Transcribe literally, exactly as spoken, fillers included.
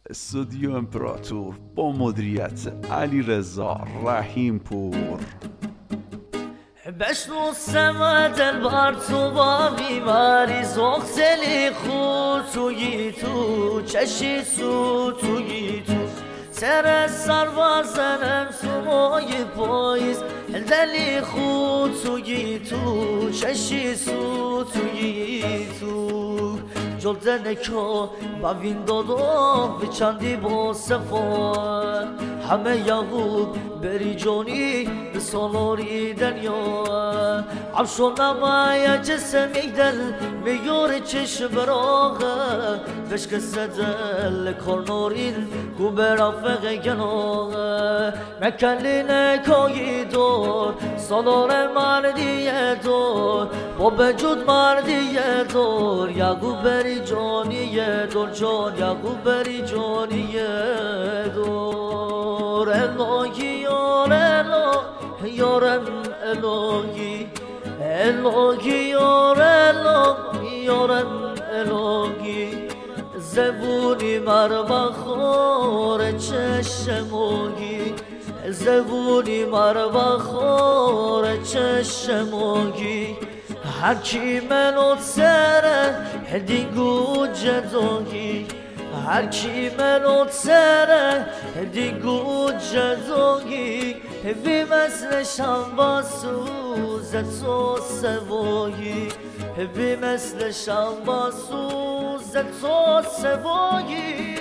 استودیو امپراتور با مدیریت علی رضا رحیم پور. بشنو سمت البر تو با بیماری زغزلی خود توی تو چشی سو توی تو سر سربازنم سمای پاییز دلی خود توی تو چشی سو توی تو جلدن که با وین دادو به چندی با سفر همه یهود بری جونی به سالاری دنیا عبشو نمایه جسمی دل میور چشم براغه بشک سدل کارنورین گو برافق گناغه مکلی نکایی دور سالار مردیه دور با بجود مردیه دور یا گو بری جانیه دور جان یا گو بری جانیه دور الهی یار الهی یارم الهی الهی یار الهی یارم الهی زبونی مرمه خور چشموگی زبونی مرمه خور چشموگی هر کی منو سره دیگو جدوگی هر کی منو سره دیگو جدوگی بی مثل شنبا سوز تو سوایی بی مثل شنبا سوز تو سوایی